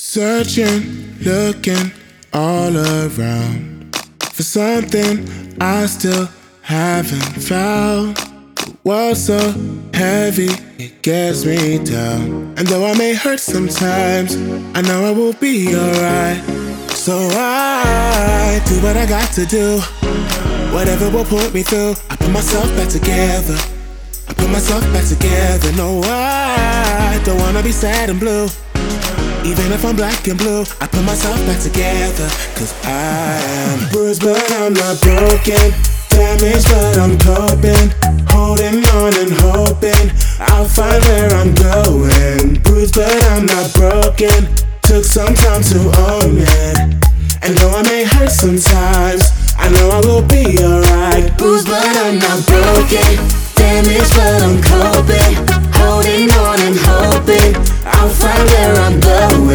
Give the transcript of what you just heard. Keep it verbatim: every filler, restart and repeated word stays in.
Searching, looking all around for something I still haven't found. The world's so heavy, it gets me down. And though I may hurt sometimes, I know I will be alright. So I do what I got to do, whatever will put me through. I put myself back together, I put myself back together. No, I don't wanna be sad and blue. Even if I'm black and blue, I put myself back together. Cause I am bruised but I'm not broken, damaged but I'm coping, holding on and hoping I'll find where I'm going. Bruised but I'm not broken, took some time to own it. And though I may hurt sometimes, I know I will be alright. Bruised but I'm not broken, damaged but I'm coping,